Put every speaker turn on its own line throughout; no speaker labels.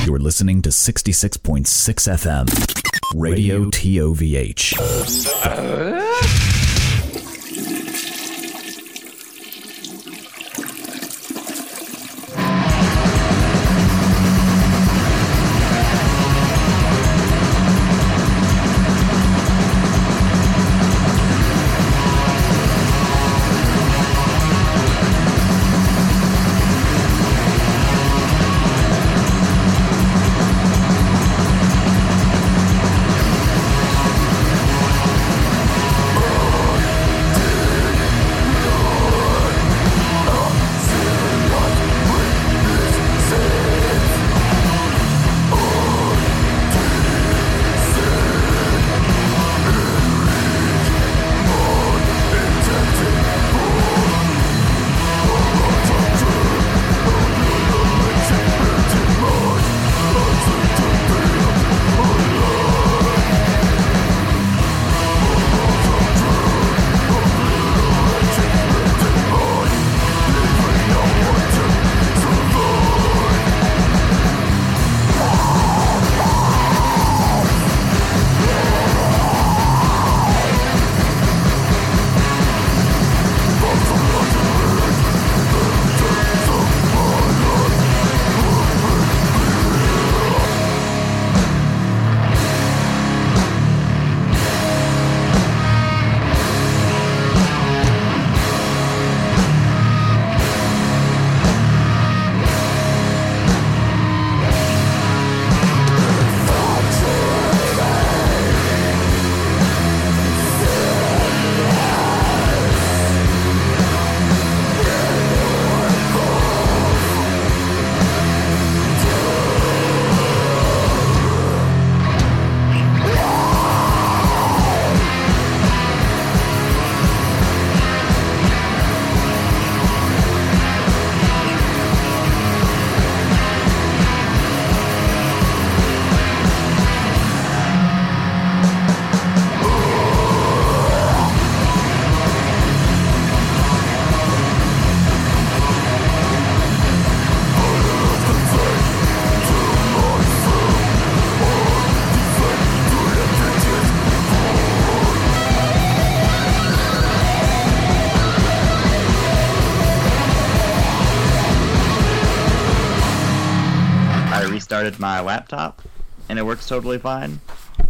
You're listening to 66.6 FM, Radio TOVH.
Started my laptop and it works totally fine.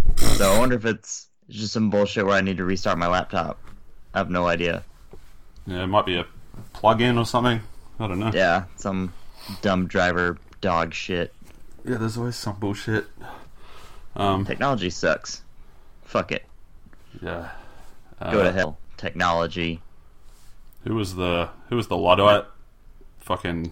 So I wonder if it's just some bullshit where I need to restart my laptop. I have no idea.
Yeah, it might be a plug-in or something. I don't know.
Yeah, some dumb driver dog shit.
Yeah, there's always some bullshit.
Technology sucks. Fuck it.
Yeah.
Go to hell. Technology.
Who was the Luddite? Fucking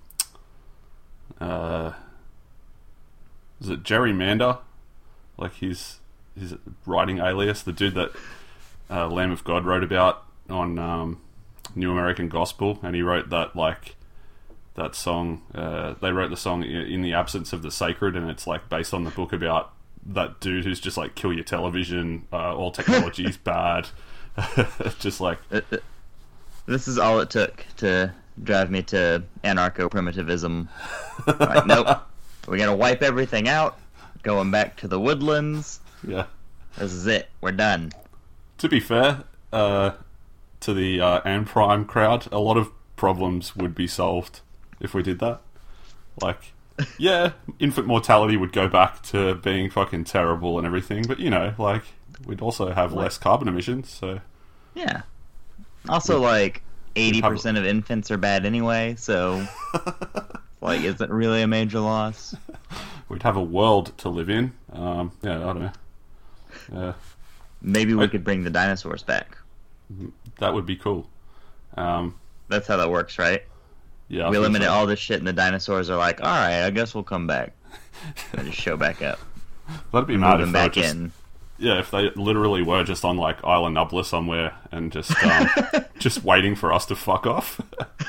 is it Jerry Mander? Like his writing alias, the dude that Lamb of God wrote about on New American Gospel, and he wrote that song. They wrote the song in the absence of the sacred, and it's like based on the book about that dude who's just like, kill your television, all technology is bad. Just like
this is all it took to drive me to anarcho-primitivism. Like, nope. We're gonna wipe everything out. Going back to the woodlands.
Yeah.
This is it. We're done.
To be fair, to the Anne Prime crowd, a lot of problems would be solved if we did that. Like, yeah, infant mortality would go back to being fucking terrible and everything, but you know, like, we'd also have less carbon emissions, so...
Yeah. Also, like, 80% of infants are bad anyway, so... Like, is it really a major loss?
We'd have a world to live in. Yeah, I don't know.
Maybe we could bring the dinosaurs back.
That would be cool.
That's how that works, right?
Yeah.
We eliminate all this shit, and the dinosaurs are like, "All right, I guess we'll come back." And just show back up.
That'd be mad if
back
they just,
in.
Yeah, if they literally were just on like Isla Nubla somewhere and just just waiting for us to fuck off.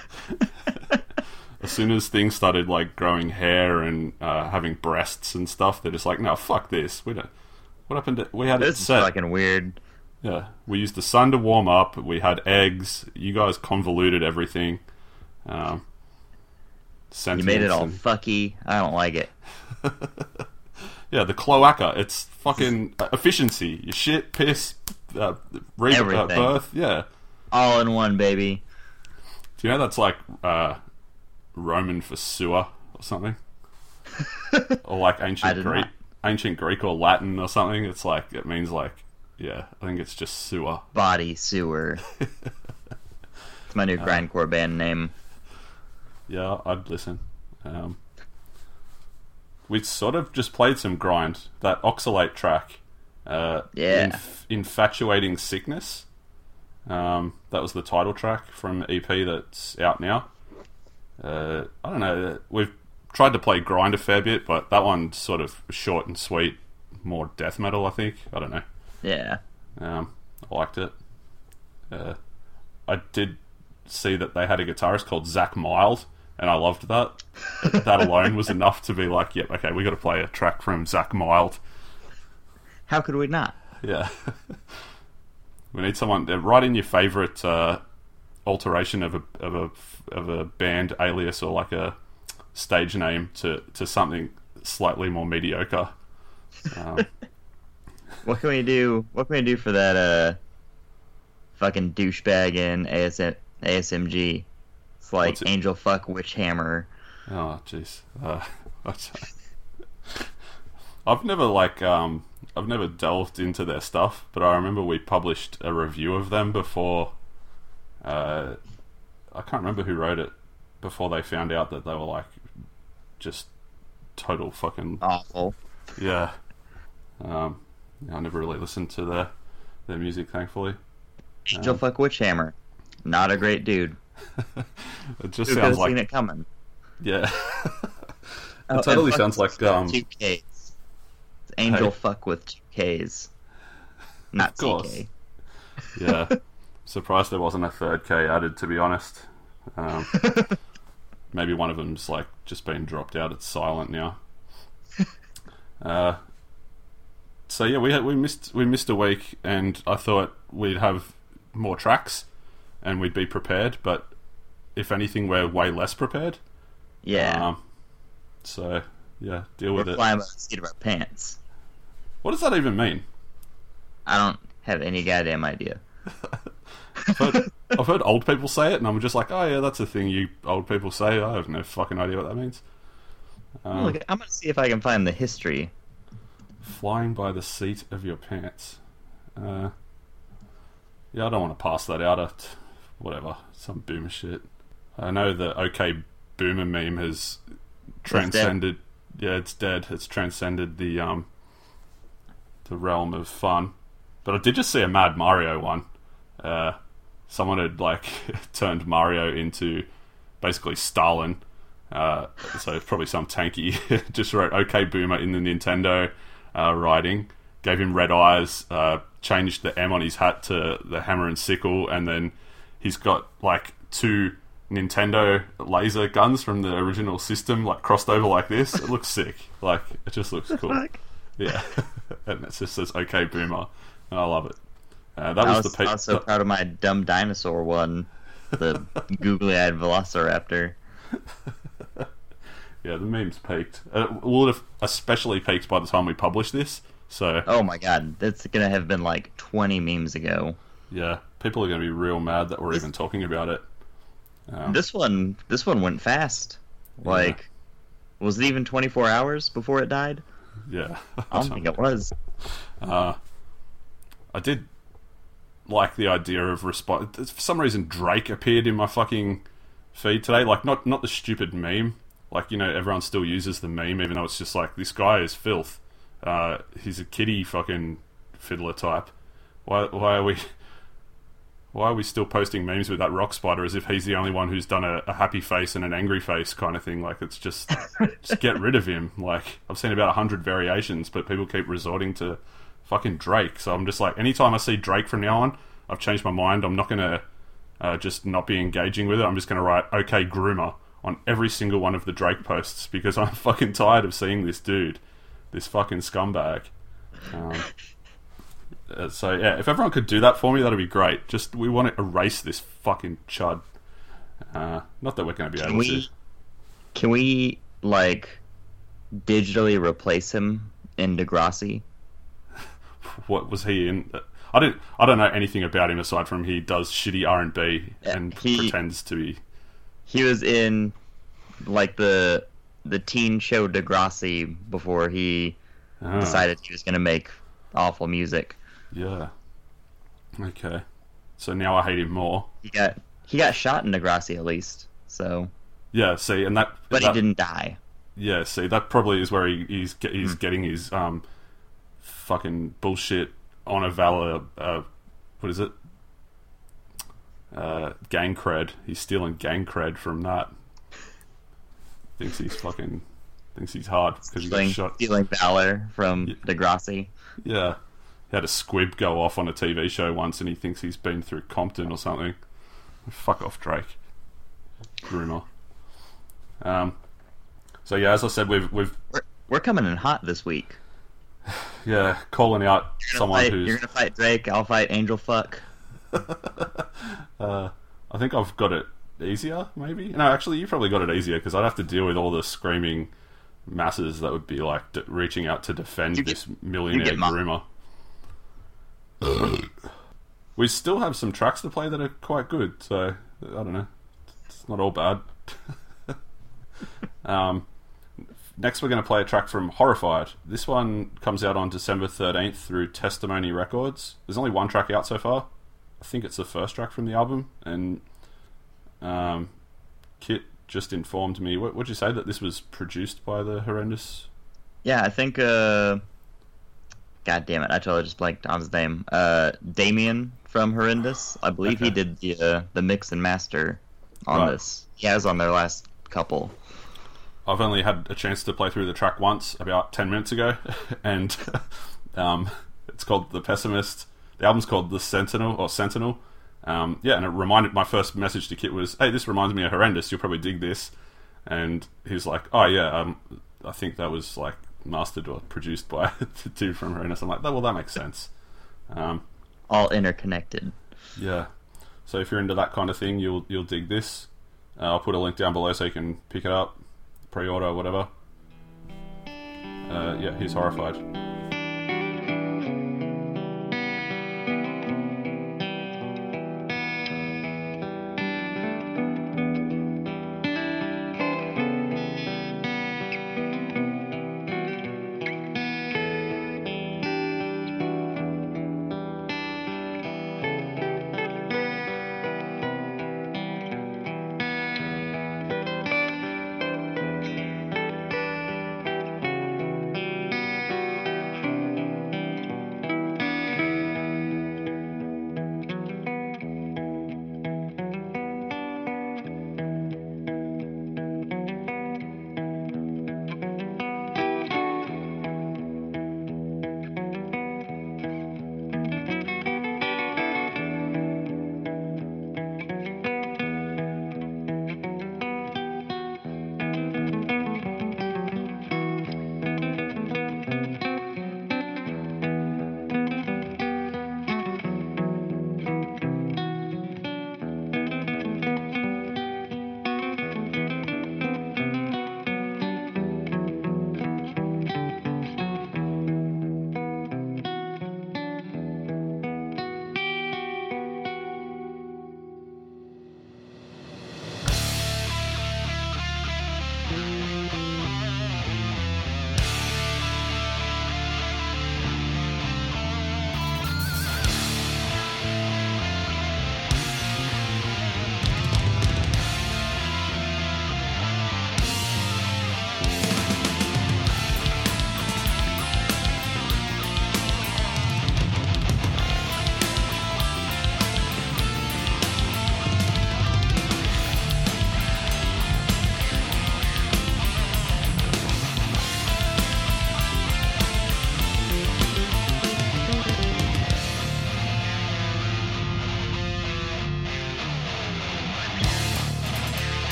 As soon as things started like growing hair and having breasts and stuff, they're just like, "No, fuck this. We don't." What happened? We had
this
it set.
Is fucking weird.
Yeah, we used the sun to warm up. We had eggs. You guys convoluted everything.
You made it all fucky. I don't like it.
Yeah, the cloaca. It's fucking efficiency. Your shit, piss,
Everything.
birth. Yeah.
All in one, baby.
Do you know that's like Roman for sewer or something? Or like ancient Greek or Latin or something. It's like, it means like, yeah, I think it's just sewer.
Body sewer. It's my new grindcore band name.
Yeah, I'd listen. We sort of just played some grind. That Oxalate track. Infatuating Sickness. That was the title track from EP that's out now. I don't know. We've tried to play grind a fair bit, but that one's sort of short and sweet. More death metal, I think. I don't know.
Yeah.
I liked it. I did see that they had a guitarist called Zach Mild, and I loved that. That alone was enough to be like, yep, okay, we got to play a track from Zach Mild.
How could we not?
Yeah. We need someone. Write in your favourite alteration of a band alias or like a stage name to something slightly more mediocre.
What can we do? What can we do for that fucking douchebag in ASMG? It's like Angel Fuck Witch Hammer.
Oh jeez. I've never delved into their stuff, but I remember we published a review of them before. I can't remember who wrote it before they found out that they were like just total fucking
awful.
Yeah. I never really listened to their music, thankfully.
Angel Fuck Witch Hammer, not a great dude.
It just
Who
sounds like
seen it coming.
Yeah. It totally sounds like
2 Ks. Angel Fuck with 2 Ks. Not CK.
Yeah. Surprised there wasn't a third K added, to be honest. Maybe one of them's like just been dropped out. It's silent now. So yeah, we missed a week, and I thought we'd have more tracks and we'd be prepared, but if anything, we're way less prepared.
Yeah.
So yeah, deal with it.
We're flying by the seat of our pants.
What does that even mean?
I don't have any goddamn idea.
I've heard old people say it, and I'm just like, oh yeah, that's a thing you old people say. I have no fucking idea what that means.
Look, I'm gonna see if I can find the history.
Flying by the seat of your pants. Yeah, I don't want to pass that out. Whatever, some boomer shit. I know the OK Boomer meme has transcended. Yeah, it's dead. It's transcended the realm of fun. But I did just see a Mad Mario one. Someone had like turned Mario into basically Stalin. So it's probably some tanky. Just wrote OK Boomer in the Nintendo writing. Gave him red eyes. Changed the M on his hat to the hammer and sickle, and then he's got like 2 Nintendo laser guns from the original system, like crossed over like this. It looks sick. Like it just looks cool.
Fuck?
Yeah, and it just says OK Boomer, and I love it.
I was so proud of my dumb dinosaur one, the googly-eyed Velociraptor.
Yeah, the meme's peaked. It would have especially peaked by the time we publish this. So,
oh my god, that's gonna have been like 20 memes ago.
Yeah, people are gonna be real mad that we're even talking about it.
This one went fast. Like, was it even 24 hours before it died?
Yeah,
I don't think it was.
I did like the idea of response. For some reason, Drake appeared in my fucking feed today. Like, not the stupid meme. Like, you know, everyone still uses the meme, even though it's just like, this guy is filth. He's a kiddie fucking fiddler type. Why are we still posting memes with that rock spider as if he's the only one who's done a happy face and an angry face kind of thing? Like, it's just get rid of him. Like, I've seen about 100 variations, but people keep resorting to fucking Drake. So I'm just like, anytime I see Drake from now on, I've changed my mind. I'm not gonna just not be engaging with it. I'm just gonna write OK Groomer on every single one of the Drake posts, because I'm fucking tired of seeing this dude, this fucking scumbag. So yeah, if everyone could do that for me, that'd be great. Just, we want to erase this fucking chud. Not that we're going to be able to.
Can we, like, digitally replace him in Degrassi.
What was he in? I don't know anything about him aside from he does shitty R&B and pretends to be.
He was in like the teen show Degrassi before he decided he was going to make awful music.
Yeah. Okay. So now I hate him more.
He got shot in Degrassi at least. So.
Yeah. See, and
he didn't die.
Yeah. See, that probably is where he's getting his fucking bullshit honor valor. What is it? Gang cred. He's stealing gang cred from that. Thinks he's hard because he got shot.
Stealing valor from Degrassi.
Yeah. He had a squib go off on a TV show once and he thinks he's been through Compton or something. Fuck off, Drake. Rumour. So yeah, as I said,
we're coming in hot this week.
Yeah, calling out someone who's...
You're gonna fight Drake, I'll fight Angel Fuck.
I think I've got it easier, maybe? No, actually, you probably got it easier, because I'd have to deal with all the screaming masses that would be, like, reaching out to defend this millionaire groomer. We still have some tracks to play that are quite good, so, I don't know. It's not all bad. Next we're going to play a track from Horrified. This one comes out on December 13th through Testimony Records. There's only one track out so far. I think it's the first track from the album, and Kit just informed me. Would you say that this was produced by the Horrendous?
Yeah, I think. God damn it! I totally just blanked on his name. Damien from Horrendous. I believe he did the mix and master on this. He has on their last couple.
I've only had a chance to play through the track once, about 10 minutes ago, and it's called The Pessimist. The album's called The Sentinel, or Sentinel. And it reminded... My first message to Kit was, hey, this reminds me of Horrendous, you'll probably dig this. And he's like, oh, yeah, I think that was, like, mastered or produced by the dude from Horrendous. I'm like, well, that makes sense.
All interconnected.
Yeah. So if you're into that kind of thing, you'll dig this. I'll put a link down below so you can pick it up, pre-order, whatever. He's Horrified.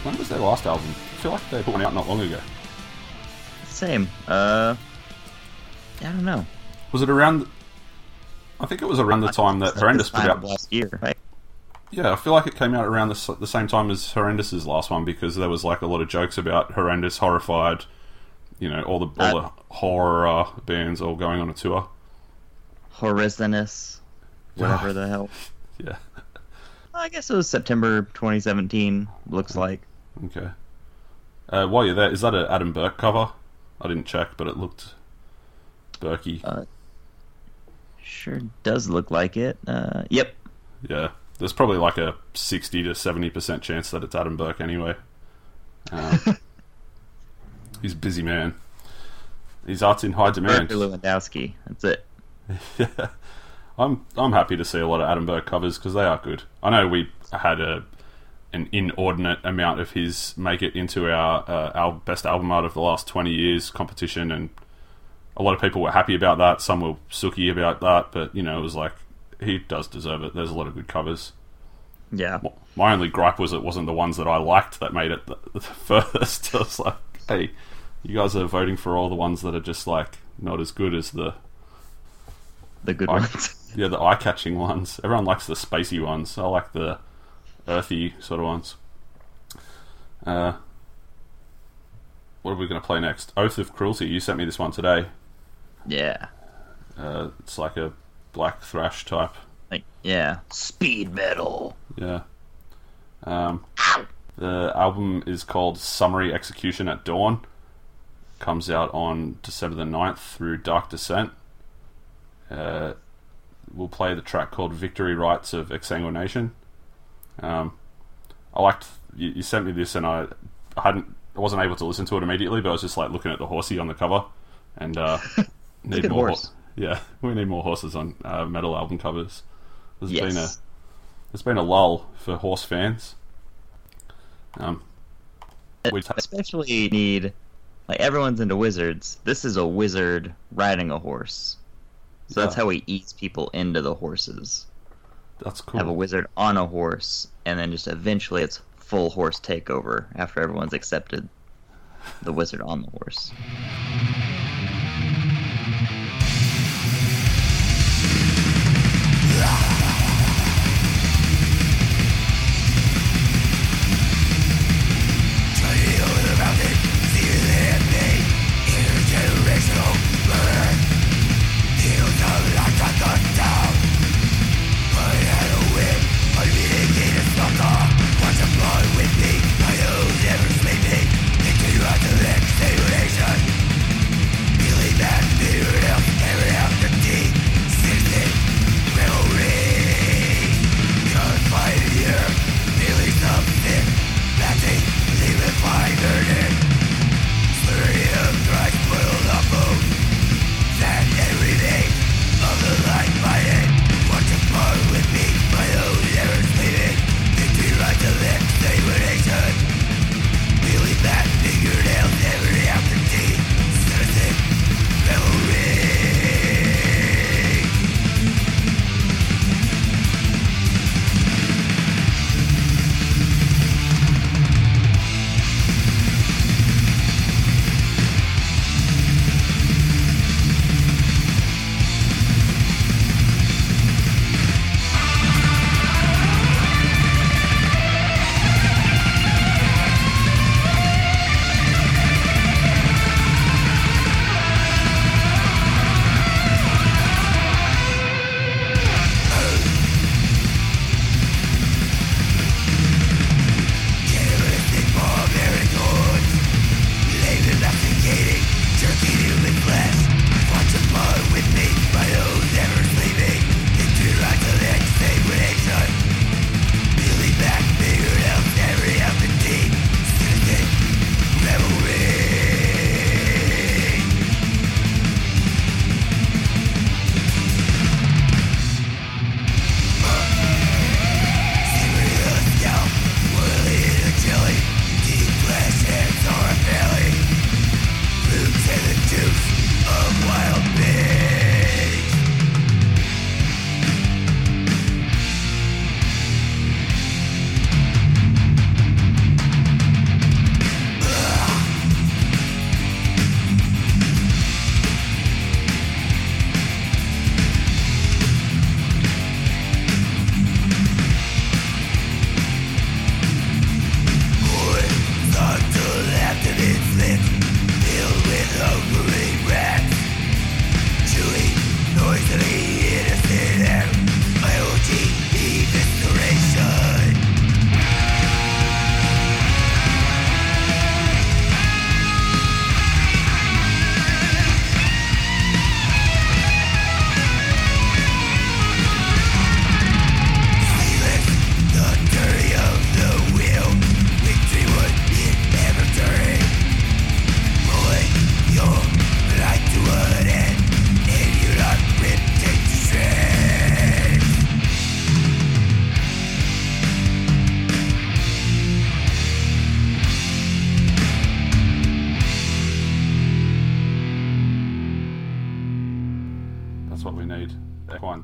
When was their last album? I feel like they put one out not long ago.
Same. I don't know.
Was it around... I think it was around the time that Horrendous put out...
last year, right?
Yeah, I feel like it came out around the same time as Horrendous's last one, because there was like a lot of jokes about Horrendous, Horrified, you know, all the horror bands all going on a tour.
Horizonous, whatever the hell.
Yeah.
I guess it was September 2017, looks like.
Okay. While you're there, is that an Adam Burke cover? I didn't check, but it looked Burky.
Sure does look like it. Yep.
Yeah. There's probably like a 60 to 70% chance that it's Adam Burke anyway. He's a busy man. His art's in high demand.
Burke Lewandowski. That's it.
Yeah. I'm happy to see a lot of Adam Burke covers because they are good. I know we had an inordinate amount of his make it into our best album art of the last 20 years competition, and a lot of people were happy about that. Some were sooky about that, but you know, it was like, he does deserve it. There's a lot of good covers.
Yeah.
My only gripe was it wasn't the ones that I liked that made it the furthest. I was like, hey, you guys are voting for all the ones that are just like not as good as the
good ones.
Yeah, the eye-catching ones. Everyone likes the spacey ones. I like the earthy sort of ones. What are we going to play next? Oath of Cruelty. You sent me this one today.
Yeah.
It's like a black thrash type.
Like, yeah. Speed metal.
Yeah. The album is called Summary Execution at Dawn. Comes out on December the 9th through Dark Descent. We'll play the track called Victory Rites of Exsanguination. I liked... You sent me this and I wasn't able to listen to it immediately, but I was just like looking at the horsey on the cover and need more
horse.
Yeah, we need more horses on metal album covers.
Yes.
There's been a lull for horse fans.
We especially need, like, everyone's into wizards. This is a wizard riding a horse. So that's how we ease people into the horses.
That's cool.
Have a wizard on a horse, and then just eventually it's full horse takeover after everyone's accepted the wizard on the horse.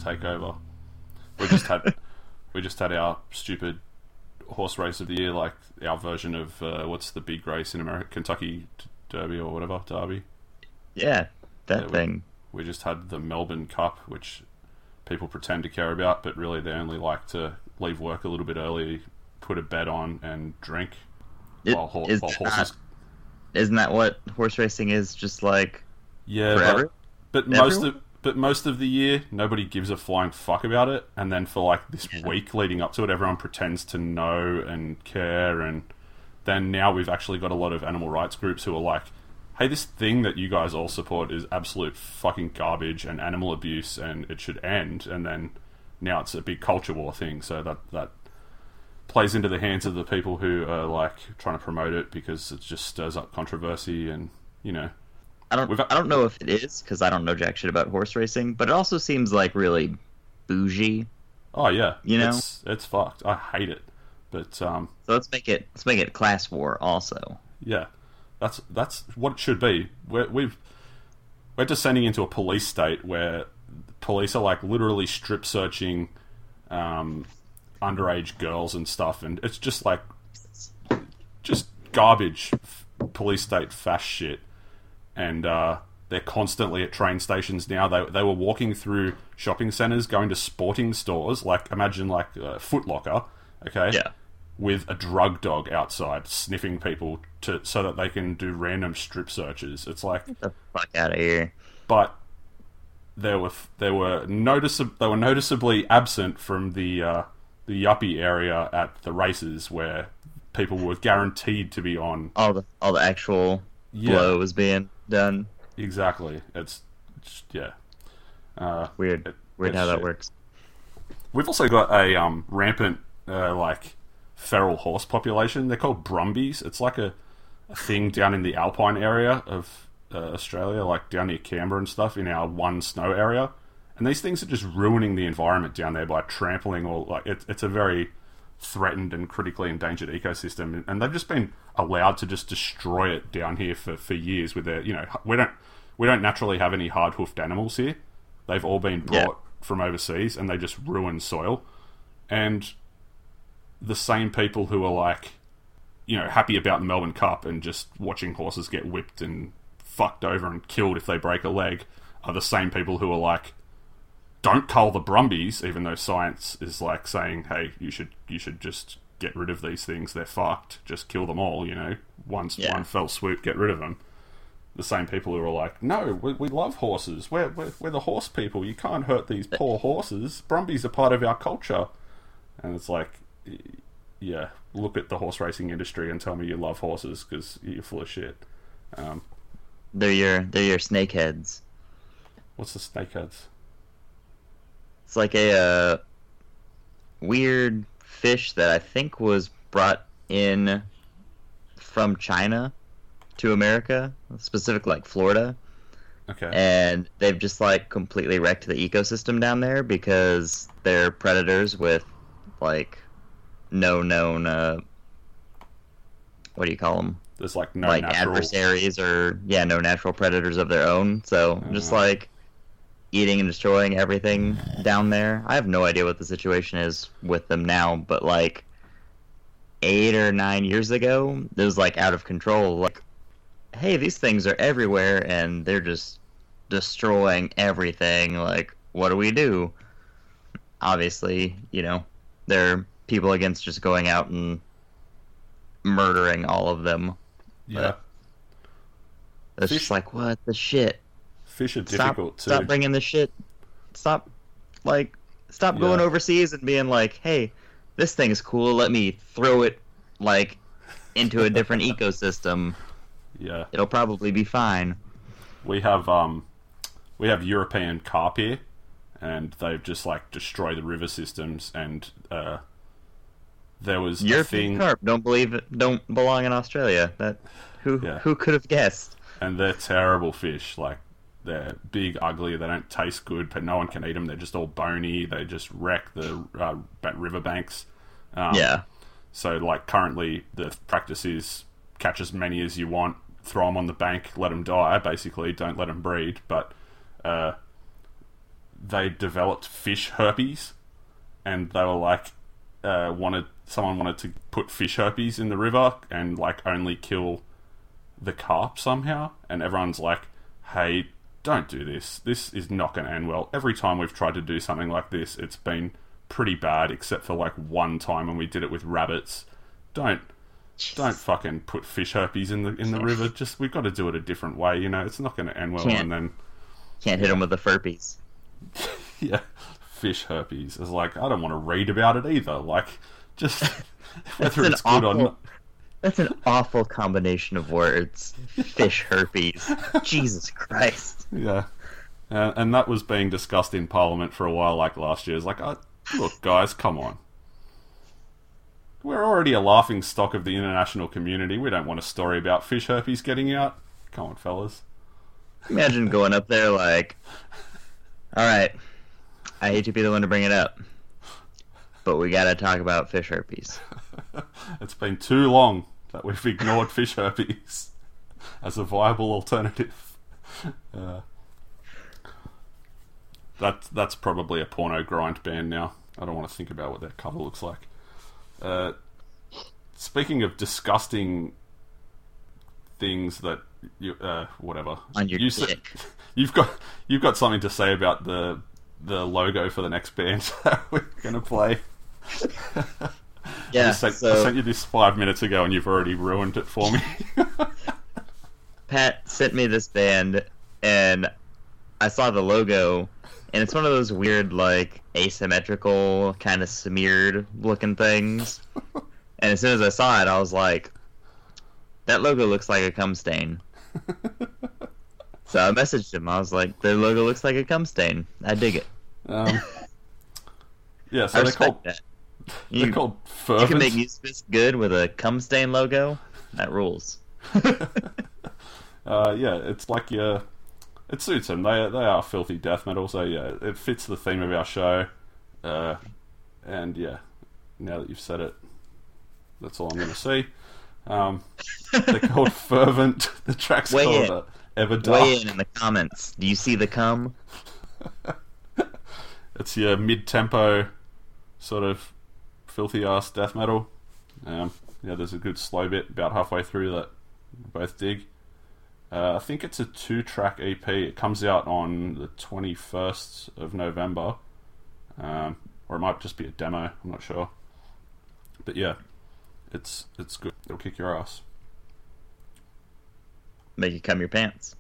take over. We just had our stupid horse race of the year, like our version of what's the big race in America, Kentucky Derby or whatever, Derby.
Yeah, that thing.
We just had the Melbourne Cup, which people pretend to care about, but really they only like to leave work a little bit early, put a bet on, and drink while horses.
Isn't that what horse racing is? Just like
forever. But most of the year, nobody gives a flying fuck about it, and then for like this week leading up to it, everyone pretends to know and care, and then now we've actually got a lot of animal rights groups who are like, hey, this thing that you guys all support is absolute fucking garbage and animal abuse, and it should end. And then now it's a big culture war thing, so that plays into the hands of the people who are like trying to promote it because it just stirs up controversy, and you know.
I don't know if it is because I don't know jack shit about horse racing, but it also seems like really bougie.
Oh yeah,
you know,
it's fucked. I hate it, but
so let's make it class war also.
Yeah. That's what it should be. We're descending into a police state where police are like literally strip searching underage girls and stuff, and it's just like just garbage police state fast shit. And they're constantly at train stations now. They were walking through shopping centres, going to sporting stores, like imagine like Foot Locker, okay?
Yeah.
With a drug dog outside sniffing people so that they can do random strip searches. It's like,
get the fuck out of here.
But they were noticeably absent from the yuppie area at the races where people were guaranteed to be on.
All the actual blow was being done.
Exactly. It's
weird how that works.
We've also got a rampant like feral horse population. They're called brumbies. It's like a thing down in the Alpine area of Australia, like down near Canberra and stuff, in our one snow area. And these things are just ruining the environment down there by trampling all. Like it's a very threatened and critically endangered ecosystem, and they've just been allowed to just destroy it down here for years. With their, you know, we don't naturally have any hard hoofed animals here. They've all been brought from overseas, and they just ruin soil. And the same people who are like, you know, happy about the Melbourne Cup and just watching horses get whipped and fucked over and killed if they break a leg are the same people who are like, don't cull the brumbies, even though science is like saying, hey, you should just get rid of these things. They're fucked. Just kill them all, you know. One fell swoop, get rid of them. The same people who are like, no, we love horses. We're the horse people. You can't hurt these poor horses. Brumbies are part of our culture. And it's like, yeah, look at the horse racing industry and tell me you love horses because you're full of shit.
They're your snakeheads.
What's the snakeheads?
It's like a weird fish that I think was brought in from China to America, specifically like Florida.
Okay.
And they've just like completely wrecked the ecosystem down there because they're predators with like no known what do you call them?
There's like no
like
natural
adversaries or no natural predators of their own. So just like eating and destroying everything down there. I have no idea what the situation is with them now, but like 8 or 9 years ago, it was like out of control. Like, hey, these things are everywhere and they're just destroying everything. Like, what do we do? Obviously, you know, there are people against just going out and murdering all of them.
Yeah.
But it's just like, what the shit?
Fish are difficult to...
Stop bringing this shit. Stop going overseas and being like, hey, this thing is cool. Let me throw it, like, into a different ecosystem.
Yeah.
It'll probably be fine.
We have European carp here, and they've just, like, destroyed the river systems, and there was
European carp don't belong in Australia. Who could have guessed?
And they're terrible fish, like, they're big, ugly, they don't taste good, but no one can eat them. They're just all bony. They just wreck the riverbanks. So, like, currently the practice is catch as many as you want, throw them on the bank, let them die, basically. Don't let them breed. But they developed fish herpes, and they were like, someone wanted to put fish herpes in the river and like only kill the carp somehow, and everyone's like, hey, don't do this. This is not going to end well. Every time we've tried to do something like this, it's been pretty bad, except for like one time when we did it with rabbits. Don't fucking put fish herpes in the river. Just, we've got to do it a different way. You know, it's not going to end well. And then
can't hit them with the furpies.
Yeah, fish herpes. It's like, I don't want to read about it either. Like, just whether it's good or not.
That's an awful combination of words. Fish herpes. Jesus Christ.
Yeah. And that was being discussed in Parliament for a while, like last year. It's like, look, guys, come on. We're already a laughing stock of the international community. We don't want a story about fish herpes getting out. Come on, fellas.
Imagine going up there like, alright, I hate to be the one to bring it up, but we gotta talk about fish herpes.
It's been too long that we've ignored fish herpes as a viable alternative. That's probably a porno grind band now. I don't want to think about what that cover looks like. Speaking of disgusting things that you whatever
on your dick.
You've got something to say about the logo for the next band that we're going to play.
Yeah,
I sent you this 5 minutes ago and you've already ruined it for me.
Pat sent me this band and I saw the logo and it's one of those weird, like, asymmetrical, kind of smeared looking things. And as soon as I saw it, I was like, that logo looks like a cum stain. So I messaged him. I was like, their logo looks like a cum stain. I dig it.
Yeah, so they're called Fervent.
You can make Newsfist good with a cum stain logo? That rules.
Yeah, it's like it suits them. They are filthy death metal, so yeah, it fits the theme of our show. And yeah, now that you've said it, that's all I'm going to say. They're called Fervent. The track's called Everdark.
Weigh in the comments. Do you see the cum?
It's your mid-tempo sort of filthy-ass death metal. Yeah, there's a good slow bit about halfway through that we both dig. I think it's a 2-track EP. It comes out on the 21st of November. Or it might just be a demo. I'm not sure. But yeah, it's good. It'll kick your ass.
Make you cum your pants.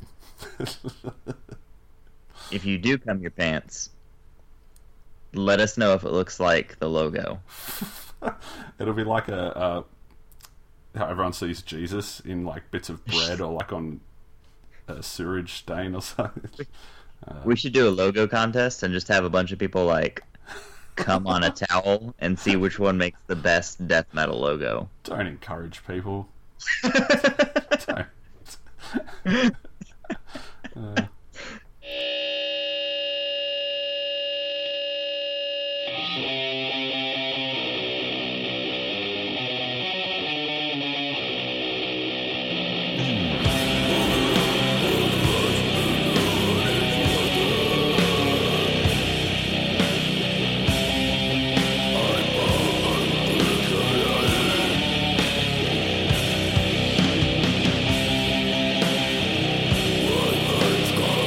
If you do cum your pants, let us know if it looks like the logo.
It'll be like how everyone sees Jesus in like bits of bread or like on a sewage stain or something.
We should do a logo contest and just have a bunch of people like come on a towel and see which one makes the best death metal logo.
Don't encourage people. Don't.
It's gone.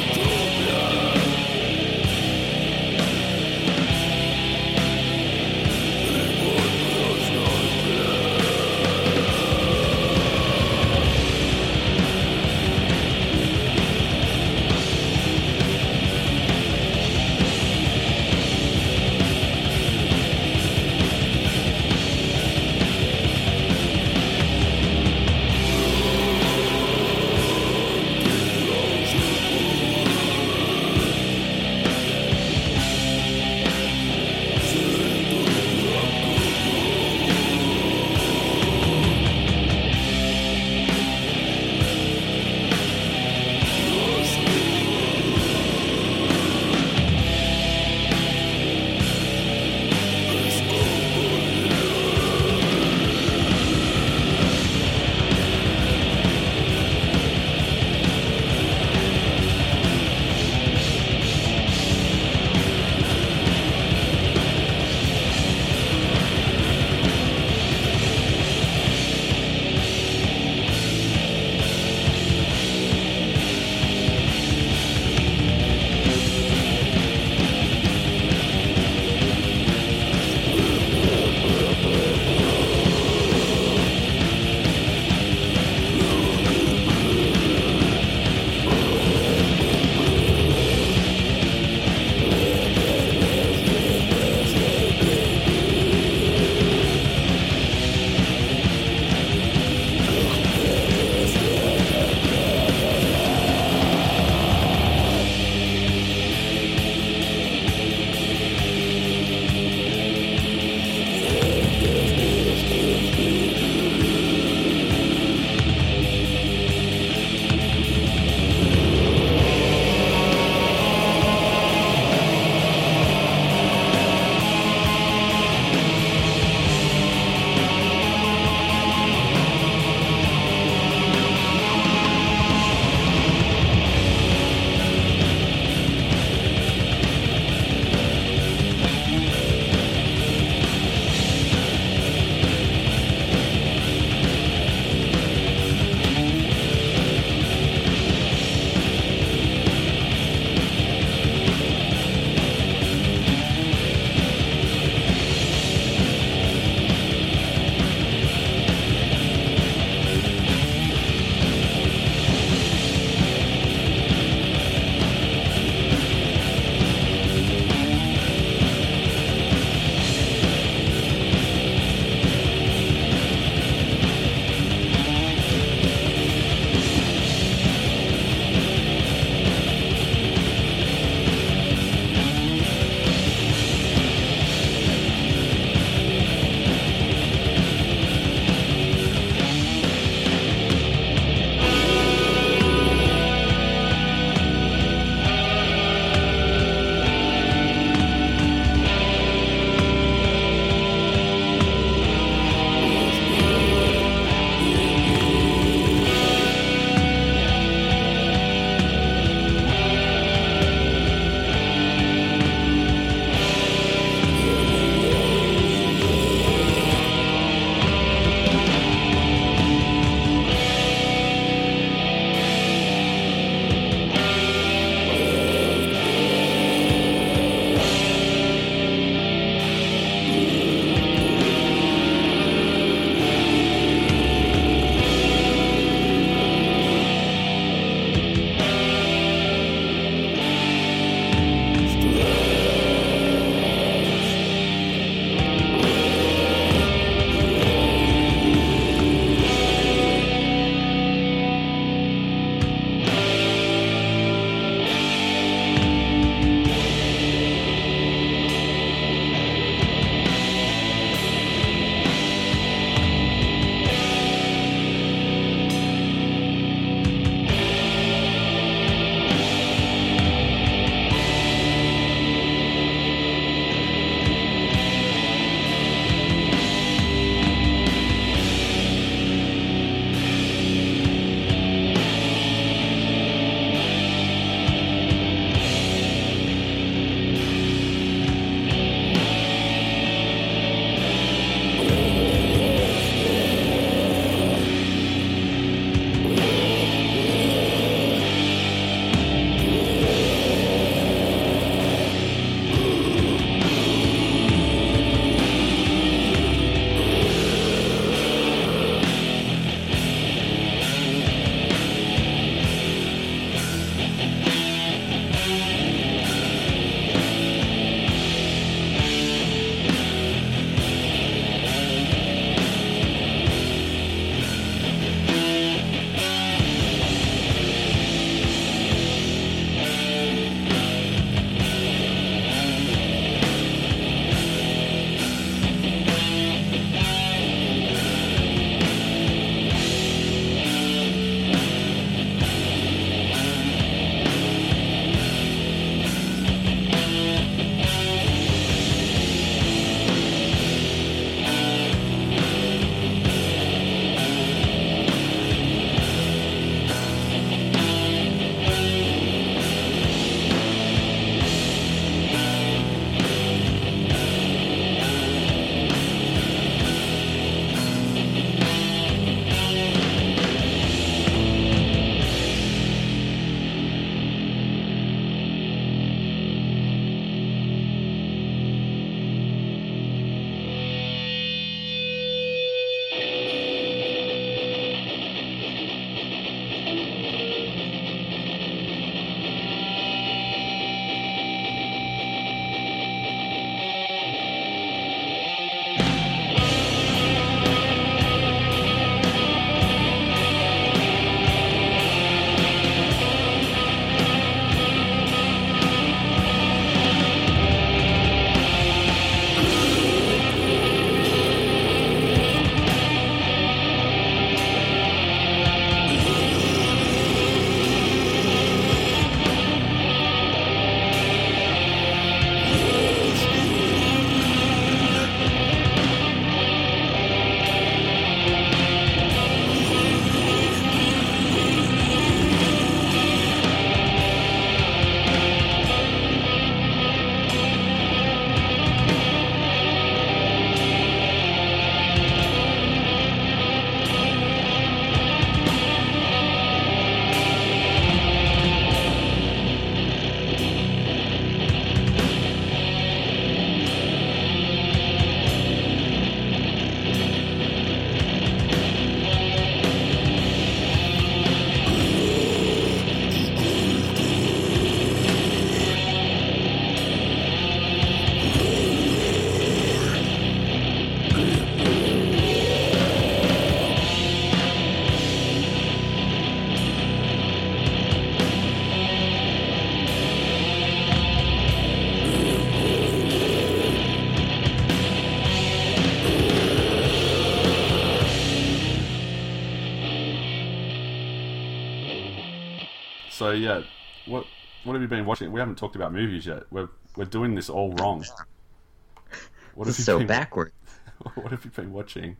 So yeah, what have you been watching? We haven't talked about movies yet. We're doing this all wrong. What
This is so backward.
What have you been watching?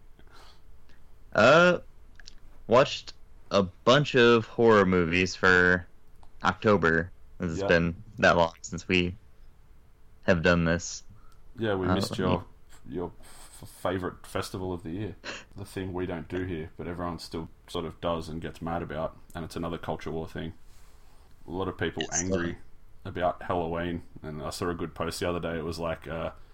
Watched a bunch of horror movies for October. It's been that long since we have done this.
Yeah, we missed your favorite festival of the year. The thing we don't do here, but everyone still sort of does and gets mad about, and it's another culture war thing. A lot of people angry about Halloween, and I saw a good post the other day. It was like,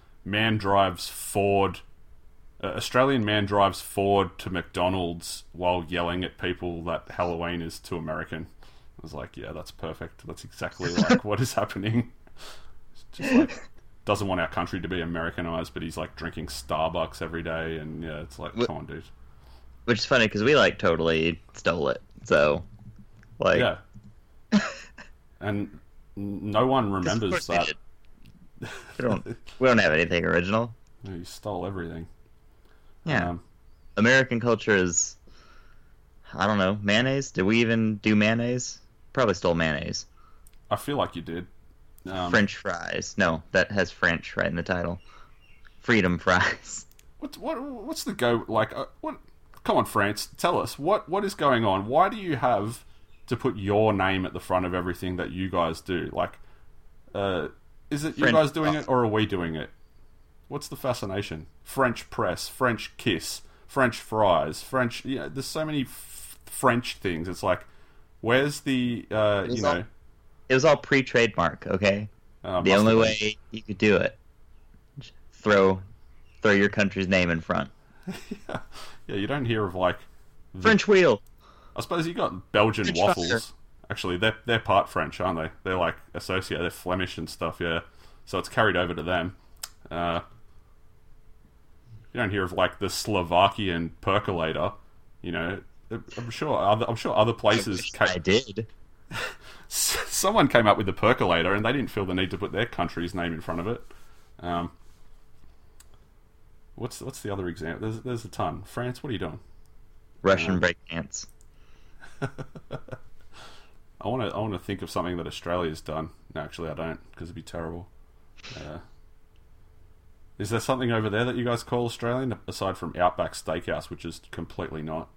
Australian man drives Ford to McDonald's while yelling at people that Halloween is too American. I was like, yeah, that's perfect. That's exactly like what is happening. It's just like, doesn't want our country to be Americanized, but he's like drinking Starbucks every day, and yeah, it's like, come on, dude.
Which is funny because we like totally stole it. So, like,
yeah, and no one remembers that.
We don't have anything original.
You stole everything.
Yeah. American culture is, I don't know, mayonnaise? Did we even do mayonnaise? Probably stole mayonnaise.
I feel like you did.
French fries. No, that has French right in the title. Freedom fries.
What's the go like? What? Come on, France, tell us what is going on. Why do you have to put your name at the front of everything that you guys do? Like, is it you guys doing it or are we doing it? What's the fascination? French press, French kiss, French fries, French. Yeah, there's so many French things. It's like, where's the
It was all pre-trademark, okay? The only way you could do it, throw your country's name in front.
Yeah, you don't hear of like
French wheel.
I suppose you got Belgian
French
waffles.
fire.
Actually, they're part French, aren't they? They're like associated, they're Flemish and stuff. Yeah, so it's carried over to them. You don't hear of like the Slovakian percolator. You know, I'm sure other places.
I did.
Someone came up with the percolator, and they didn't feel the need to put their country's name in front of it. What's the other example? There's a ton. France, what are you doing?
Russian breakdance.
I want to think of something that Australia's done. No, actually, I don't, because it'd be terrible. Is there something over there that you guys call Australian aside from Outback Steakhouse, which is completely not?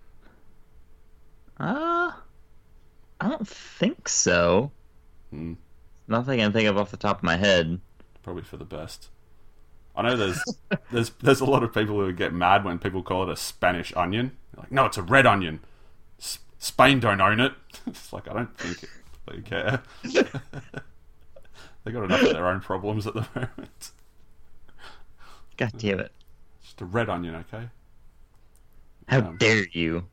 I don't think so. Nothing I can think of off the top of my head.
Probably for the best. I know there's a lot of people who get mad when people call it a Spanish onion. They're like, no, it's a red onion. Spain don't own it. It's like, I don't think they care. They got enough of their own problems at the moment.
God damn it.
Just a red onion, okay?
How dare you?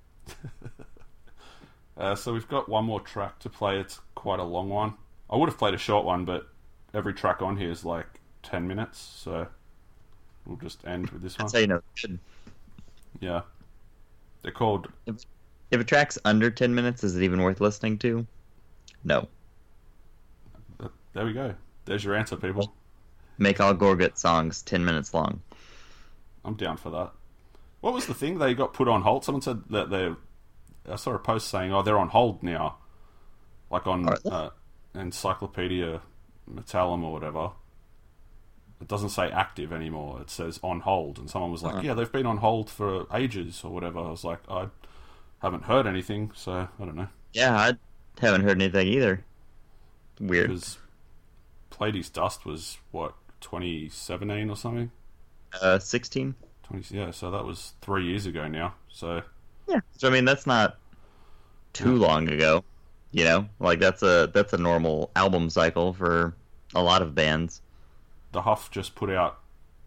So we've got one more track to play. It's quite a long one. I would have played a short one, but every track on here is like 10 minutes, so we'll just end with this one.
That's how you know it's good.
Yeah. They're called...
If a track's under 10 minutes, is it even worth listening to? No.
There we go. There's your answer, people.
Make all Gorgut songs 10 minutes long.
I'm down for that. What was the thing? They got put on hold? Someone said that I saw a post saying, they're on hold now. Like on Encyclopedia Metallum or whatever. It doesn't say active anymore. It says on hold. And someone was like, yeah, they've been on hold for ages or whatever. I was like, I haven't heard anything, so I don't know.
Yeah, I haven't heard anything either. Weird.
Because Pleiades Dust was, what, 2017 or something?
16.
Yeah, so that was 3 years ago now. So
yeah, so I mean that's not too long ago. You know, like that's a normal album cycle for a lot of bands.
The Huff just put out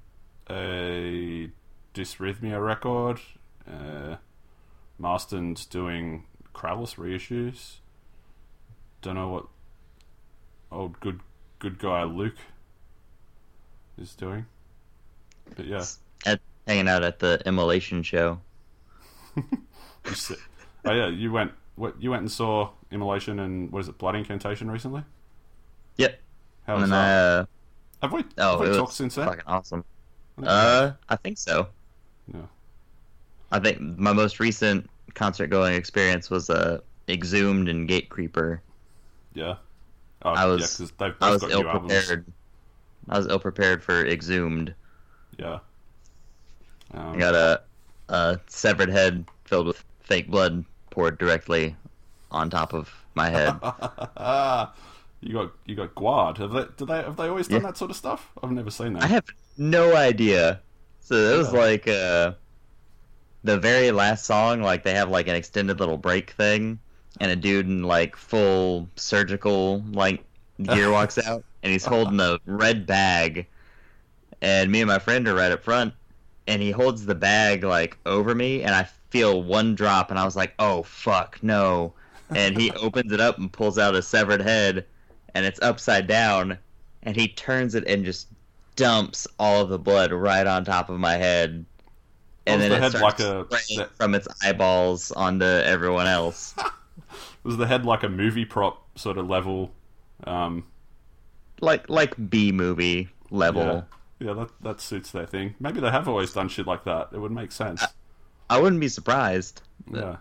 a Dysrhythmia record. Marston's doing Krallis reissues. Don't know what old good guy Luke is doing. But yeah.
Hanging out at the Immolation show.
Oh yeah, you went and saw Immolation and what is it, Blood Incantation recently?
Yep.
How was that? Have we
it
talked
was
since then?
fucking awesome. I think so.
Yeah.
I think my most recent concert going experience was Exhumed and Gatecreeper.
Yeah. Oh,
I was
'cause they've
I
both
was
got
ill
new albums.
prepared. I was ill prepared for Exhumed.
Yeah.
I got a severed head filled with fake blood poured directly on top of my head.
you got Guard. Have they always done that sort of stuff? I've never seen that.
I have no idea. So it was like the very last song, like they have like an extended little break thing, and a dude in like full surgical like gear walks out, and he's holding a red bag, and me and my friend are right up front, and he holds the bag like over me, and I feel one drop, and I was like, oh fuck, no. And he opens it up and pulls out a severed head, and it's upside down, and he turns it and just dumps all of the blood right on top of my head, and then it starts spraying from its eyeballs onto everyone else.
Was the head like a movie prop sort of level?
Like B movie level.
Yeah, that suits their thing. Maybe they have always done shit like that. It would make sense.
I wouldn't be surprised.
Yeah.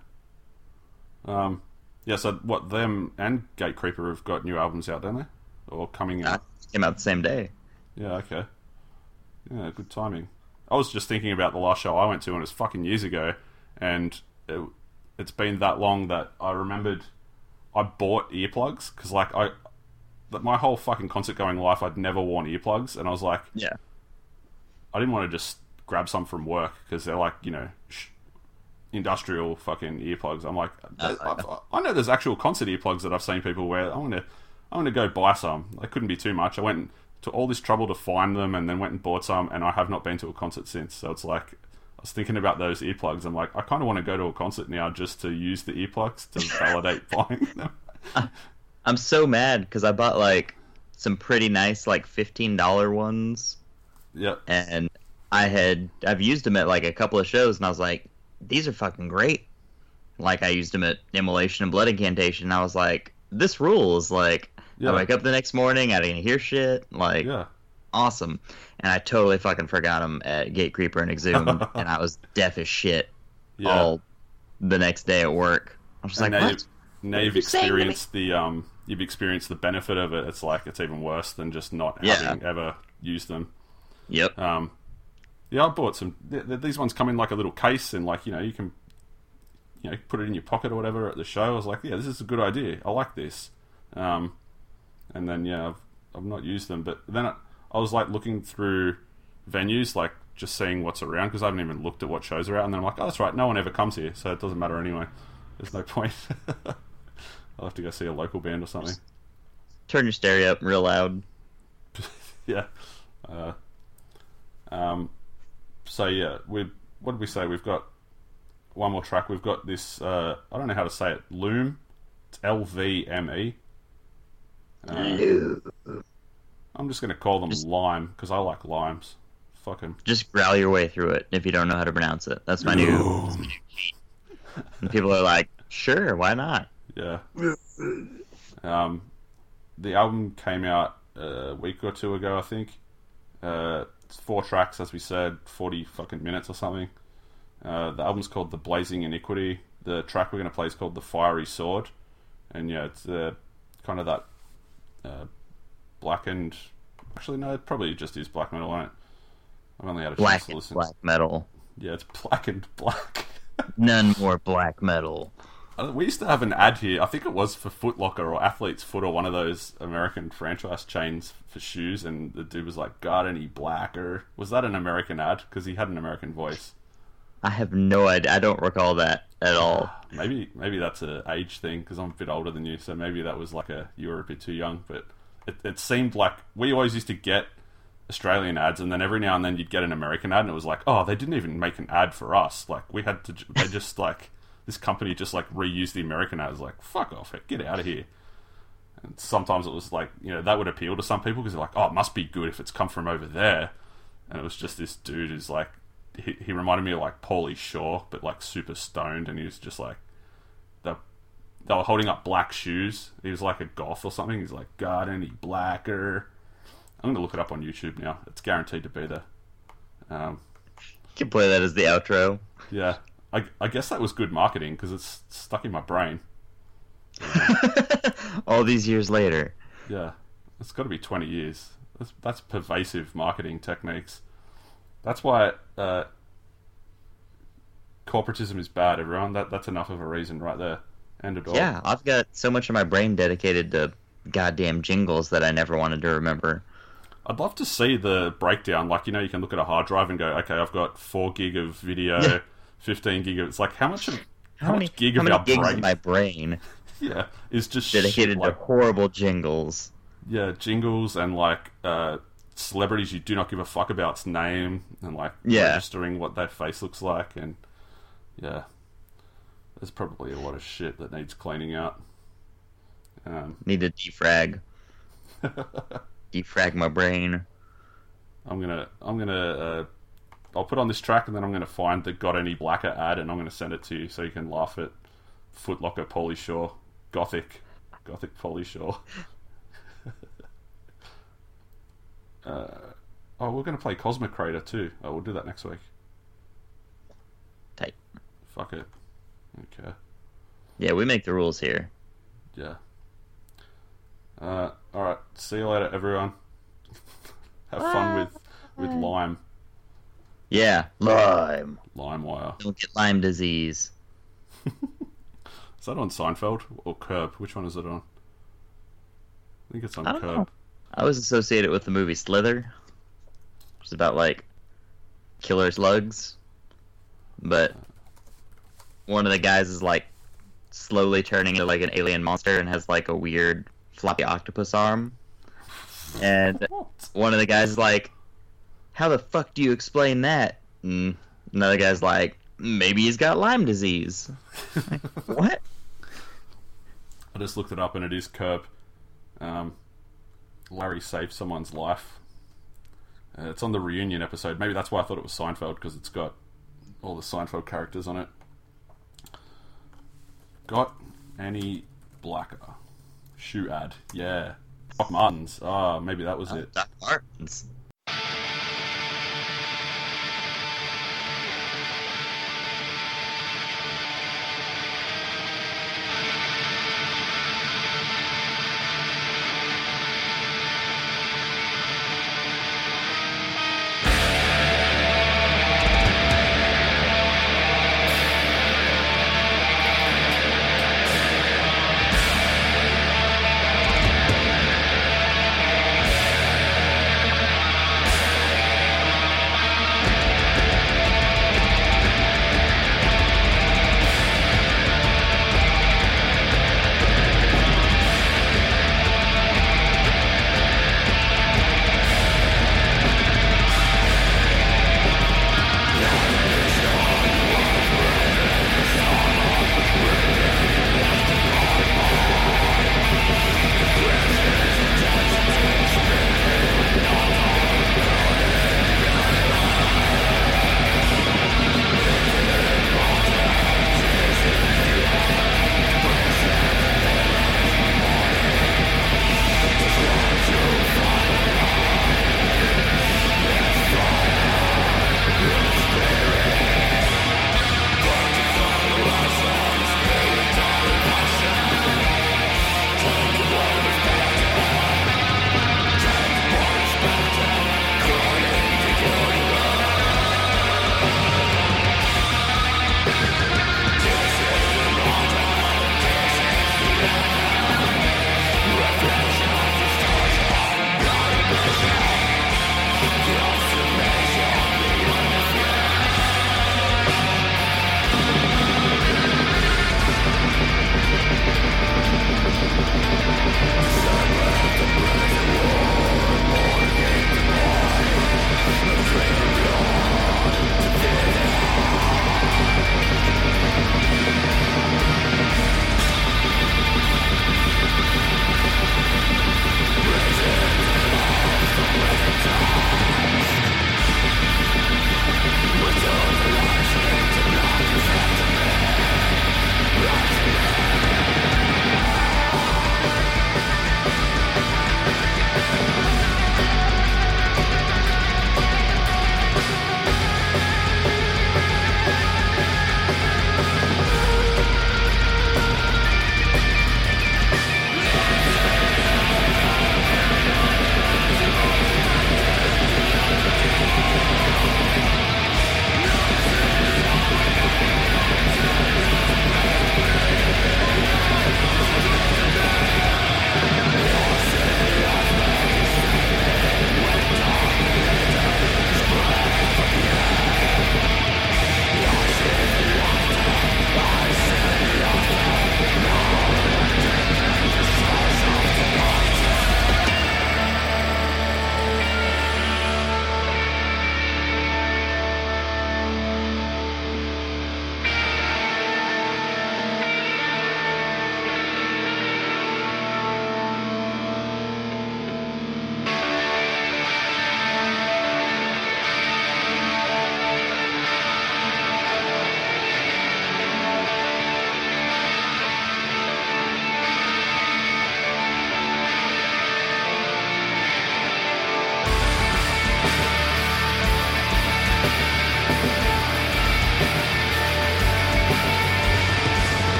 Yeah, so what, them and Gatecreeper have got new albums out, don't they? Or coming out?
Came out the same day.
Yeah, okay. Yeah, good timing. I was just thinking about the last show I went to, and it was fucking years ago, and it's been that long that I remembered I bought earplugs, because like my whole fucking concert going life, I'd never worn earplugs, and I was like,
yeah,
I didn't want to just grab some from work, because they're like, you know, industrial fucking earplugs. I'm like, I know there's actual concert earplugs that I've seen people wear. I want to go buy some. It couldn't be too much. I went to all this trouble to find them, and then went and bought some, and I have not been to a concert since. So it's like, I was thinking about those earplugs. I'm like, I kind of want to go to a concert now just to use the earplugs to validate buying them.
I'm so mad because I bought like some pretty nice like $15 ones.
Yep.
And I've used them at like a couple of shows, and I was like, these are fucking great. Like I used them at Immolation and Blood Incantation, and I was like, this rules. Like I wake up the next morning, I didn't hear shit. Like awesome. And I totally fucking forgot them at Gatecreeper and Exhumed, and I was deaf as shit all the next day at work. I was just like, what?
Now you've experienced the benefit of it. It's like it's even worse than just not having ever used them.
Yep.
Yeah, I bought some. These ones come in like a little case, and like, you know, you can, you know, put it in your pocket or whatever at the show. I was like, yeah, this is a good idea. I like this. And then I've not used them, but then I was like looking through venues, like just seeing what's around, because I haven't even looked at what shows are out. And then I'm like, oh, that's right, no one ever comes here, so it doesn't matter anyway. There's no point. I'll have to go see a local band or something.
Turn your stereo up real loud.
Yeah. So yeah, what did we say? We've got one more track. We've got this. I don't know how to say it. Loom. It's LVME. I'm just going to call them Lime, because I like limes. Fuck 'em.
Just growl your way through it if you don't know how to pronounce it. That's my new. And people are like, sure, why not?
Yeah. The album came out a week or two ago, I think. It's 4 tracks, as we said, 40 fucking minutes or something. The album's called The Blazing Iniquity. The track we're going to play is called The Fiery Sword. And yeah, it's kind of that blackened... Actually, no, it probably just is black metal, won't it? I've only had a chance to listen.
Black metal.
Yeah, it's blackened black.
None more black metal.
We used to have an ad here. I think it was for Foot Locker or Athlete's Foot or one of those American franchise chains for shoes, and the dude was like, "Got any blacker?" Was that an American ad? Because he had an American voice.
I have no idea. I don't recall that at all.
Maybe that's an age thing, because I'm a bit older than you, so maybe that was like you were a bit too young. But it seemed like we always used to get Australian ads, and then every now and then you'd get an American ad, and it was like, oh, they didn't even make an ad for us. Like we had to. They just like. This company just like reused the American ads. Like, fuck off, get out of here. And sometimes it was like, you know, that would appeal to some people because they're like, oh, it must be good if it's come from over there. And it was just this dude who's like, he reminded me of like Pauly Shore, but like super stoned, and he was just like, they were holding up black shoes. He was like a goth or something. He's like, got any blacker? I'm gonna look it up on YouTube now. It's guaranteed to be there.
You can play that as the outro.
Yeah. I guess that was good marketing, because it's stuck in my brain.
All these years later.
Yeah, it's got to be 20 years. That's pervasive marketing techniques. That's why corporatism is bad, everyone. That's enough of a reason right there. End of all.
Yeah, I've got so much of my brain dedicated to goddamn jingles that I never wanted to remember.
I'd love to see the breakdown. Like, you know, you can look at a hard drive and go, okay, I've got 4 gig of video, 15 gig of... It's like, how much gig of our
gigs
brain...
of my brain
Yeah, is just
dedicated
shit, like,
to horrible jingles.
Yeah, jingles and, like, celebrities you do not give a fuck about's name and, like, registering what that face looks like. And, yeah, there's probably a lot of shit that needs cleaning out.
Need to defrag. Defrag my brain.
I'll put on this track and then I'm gonna find the Got Any Blacker ad and I'm gonna send it to you so you can laugh at Footlocker Pauly Shore. Gothic Pauly Shore. We're gonna play Cosmic Crater too. Oh, we'll do that next week.
Tight.
Fuck it. Okay.
Yeah, we make the rules here.
Yeah. Alright, see you later, everyone. Have fun with Lyme.
Yeah, Lyme.
LimeWire.
Don't get Lyme disease.
Is that on Seinfeld or Curb? Which one is it on? I think it's on
I don't
Curb.
know. I was associated with the movie Slither. It's about, like, killer slugs. But one of the guys is, like, slowly turning into, like, an alien monster and has, like, a weird floppy octopus arm. And one of the guys is like, how the fuck do you explain that? And another guy's like, maybe he's got Lyme disease. Like, what?
I just looked it up and it is Curb. Larry saved someone's life. It's on the reunion episode. Maybe that's why I thought it was Seinfeld, because it's got all the Seinfeld characters on it. Got Any Blacker? Shoe ad. Yeah. Doc Martens. Maybe that was it.
Doc Martens.